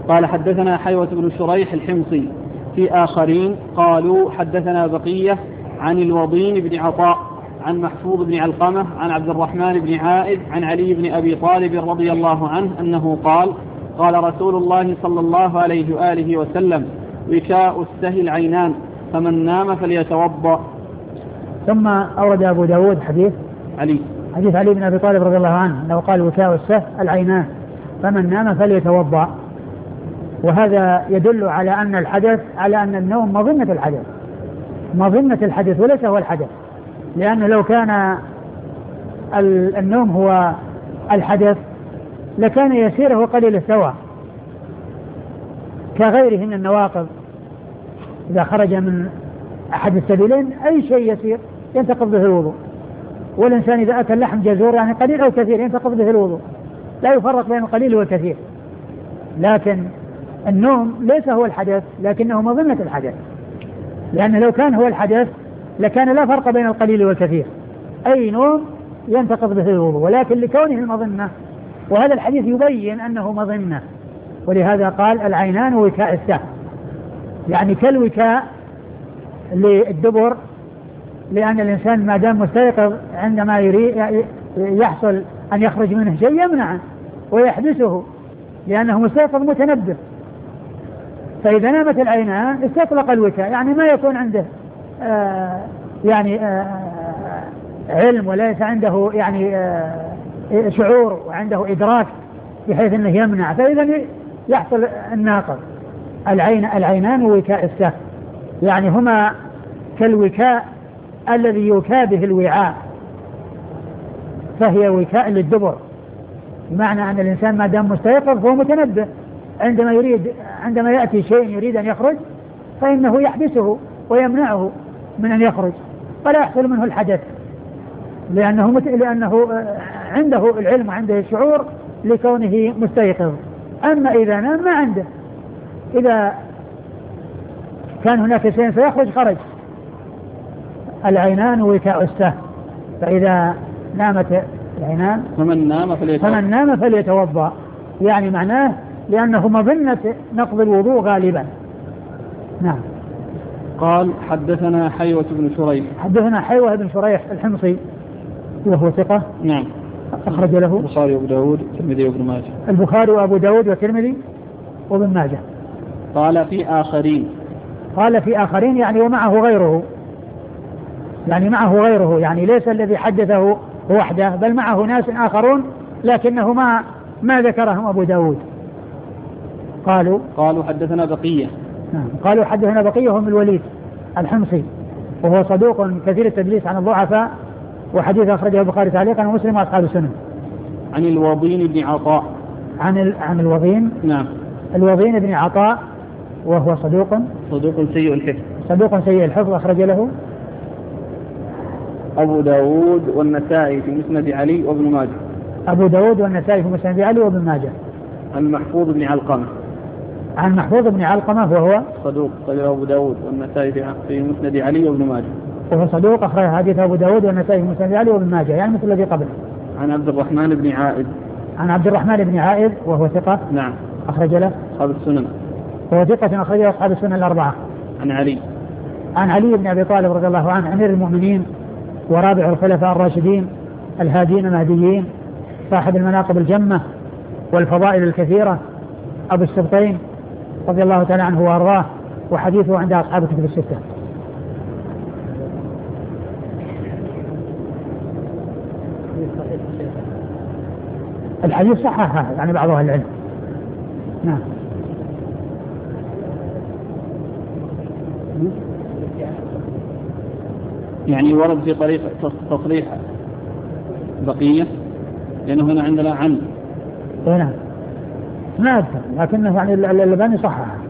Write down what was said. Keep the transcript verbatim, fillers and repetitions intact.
قال حدثنا حيوة بن شريح الحمصي. في آخرين قالوا حدثنا بقية عن الوضين بن عطاء عن محفوظ بن علقمة عن عبد الرحمن بن عائذ عن علي بن أبي طالب رضي الله عنه أنه قال قال رسول الله صلى الله عليه وآله وسلم وكاء السهل العينان فمن نام فليتوضأ. ثم أورد أبو داود حديث علي حديث علي بن أبي طالب رضي الله عنه أنه قال وكاء السهل العينان فمن نام فليتوضأ. وهذا يدل على أن الحدث على أن النوم مظنة الحدث مظنة الحدث وليس هو الحدث، لأنه لو كان النوم هو الحدث لكان يسيره قليل السوى كغيره من النواقض. إذا خرج من أحد السبيلين أي شيء يسير ينتقض به الوضوء، والإنسان إذا أكل لحم جزور يعني قليل أو كثير ينتقض به الوضوء، لا يفرق بين القليل والكثير. لكن النوم ليس هو الحدث لكنه مظنة الحدث، لأنه لو كان هو الحدث لكان لا فرق بين القليل والكثير، أي نوم ينتقض به الوضوء، ولكن لكونه المظنة، وهذا الحديث يبين أنه مظنة، ولهذا قال العينان وكاء السهم، يعني كالوكاء للدبر، لأن الإنسان ما دام مستيقظ عندما يريد يحصل أن يخرج منه شيء يمنعه ويحبسه لأنه مستيقظ متنبه. فإذا نامت العينان استطلق الوكاء، يعني ما يكون عنده آه يعني آه علم وليس عنده يعني آه شعور وعنده إدراك بحيث أنه يمنع، فإذا يحصل الناقض. العين العينان ووكاء السهم، يعني هما كالوكاء الذي يوكى به الوعاء، فهي وكاء للدبر، بمعنى أن الإنسان ما دام مستيقظ فهو متنبه، عندما يريد عندما يأتي شيء يريد أن يخرج فإنه يحبسه ويمنعه من أن يخرج فلا يحصل منه الحدث، لأنه مت... لأنه عنده العلم وعنده الشعور لكونه مستيقظ. أما إذا نام ما عنده، إذا كان هناك شيء سيخرج خرج. العينان وكاء السهم، فإذا نامت العينان فمن نام فليتوضأ فمن نام فليتوضأ، يعني معناه لأنه مظنة نقض الوضوء غالبا. نعم. قال حدثنا حيوة بن شريح حدثنا حيوة بن شريح الحمصي وهو ثقة. نعم. أخرج له البخاري وأبو داود والترمذي وابن ماجه. البخاري وأبو داود والترمذي وابن ماجه. قال في آخرين قال في آخرين يعني ومعه غيره، يعني معه غيره، يعني ليس الذي حدثه وحده بل معه ناس آخرون لكنه ما ما ذكرهم أبو داود. قالوا قالوا حدثنا بقية. نعم. قالوا حدثنا بقية هم الوليد الحمصي وهو صدوق كثير التدليس عن الضعفاء، وحديث أخرجه البخاري تعليقا ومسلم وأصحاب السنن. عن الوضين بن عطاء عن ال... عن الوضين نعم الوضين بن عطاء وهو صدوق صدوق سيء الحفظ صدوق سيء الحفظ أخرج له أبو داود والنسائي في مسند علي وابن ماجه. أبو داود والنسائي في مسند علي وابن ماجه. عن محفوظ بن علقمة عن محفوظ بن علقمة وهو صدوق أخرجه أبو داود والنسائي في مسند علي وابن ماجه. وهو صدوق أخرج حديث أبو داود والنسائي في مسند علي وابن ماجه، يعني مثل الذي قبله. عن عبد الرحمن بن عائذ عن عبد الرحمن بن عائذ وهو ثقة. نعم. أخرج له أصحاب السنن. وهو ثقة أخرج له أصحاب السنن الأربعة. عن علي عن علي بن أبي طالب رضي الله عنه أمير المؤمنين ورابع الخلفاء الراشدين الهادين المهديين صاحب المناقب الجمة والفضائل الكثيرة أبو السبطين رضي الله تعالى عنه وأرضاه، وحديثه عند أصحاب الكتب الستة. الحديث صححه يعني بعض أهل العلم. نعم. يعني ورد في طريق تصريح بقية لأنه هنا عندنا عن نعم ما أذكر، لكنه يعني الألباني صححه.